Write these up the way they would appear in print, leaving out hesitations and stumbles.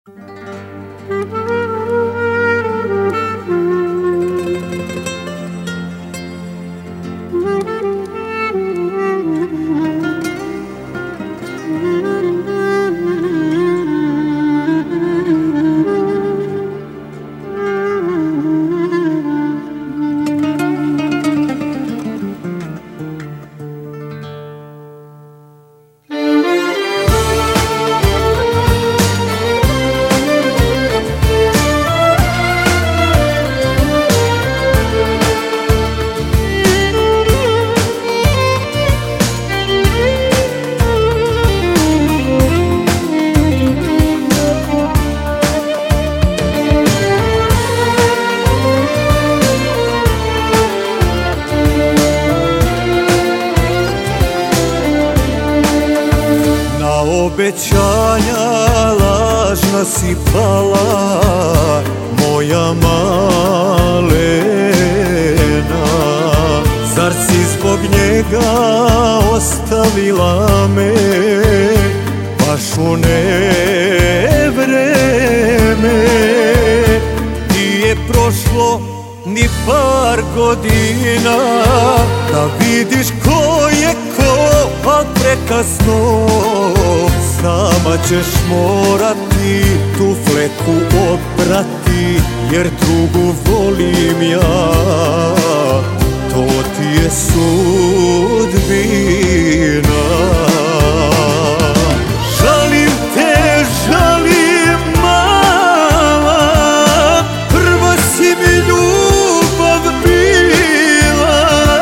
Obećanja lažna si pala, moja malena. Zar si zbog njega ostavila me baš u nevreme? Nije prošlo ni par godina da vidiš ko je ko, al prekasno. Sama ćeš morati tu fleku oprati, jer drugu volim ja, to ti je sudbina. Žalim te, žalim mala, prva si mi ljubav bila.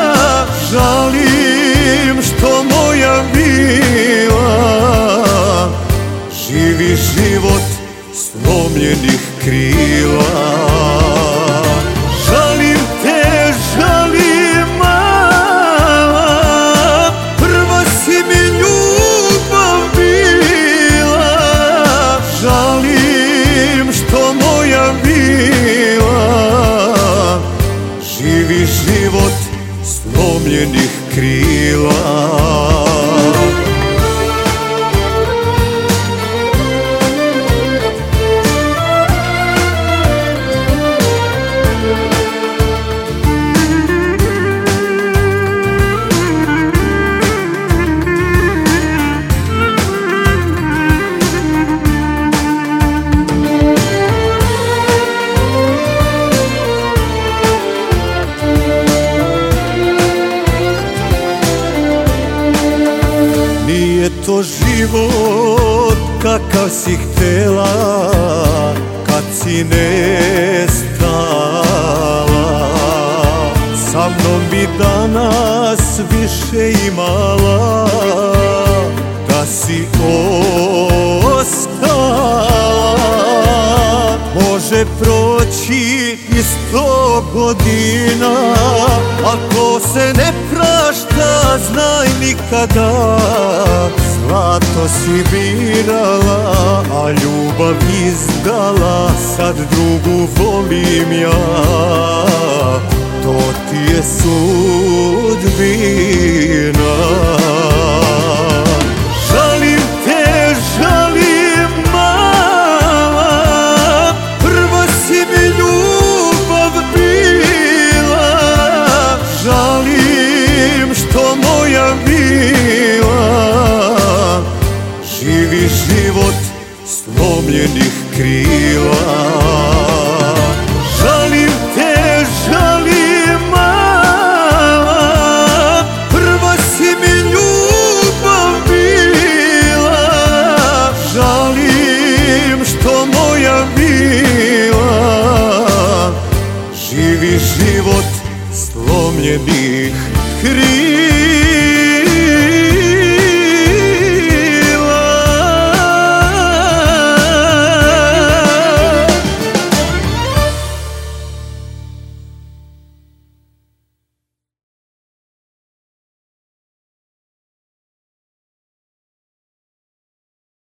Žalim što moja bila živi život slomljenih krila. Žalim te, žalim mala, prva si mi ljubav bila. Žalim što moja bila živi život slomljenih krila. Nije to život kakav si htela kad si nestala. Sa mnom bi danas više imala da si ostala. Može proći i 100 godina, ako se ne prašta, znaj nikada. Zlato si birala, a ljubav izdala, sad drugu volim ja, to ti je sudbina. Žalim te, žalim mala, prva si mi ljubav bila. Žalim što moja bila živi život slomljenih krila. Žalim te, žalim mala, prva si mi ljubav bila. Žalim što moja bila živi život slomljenih krila.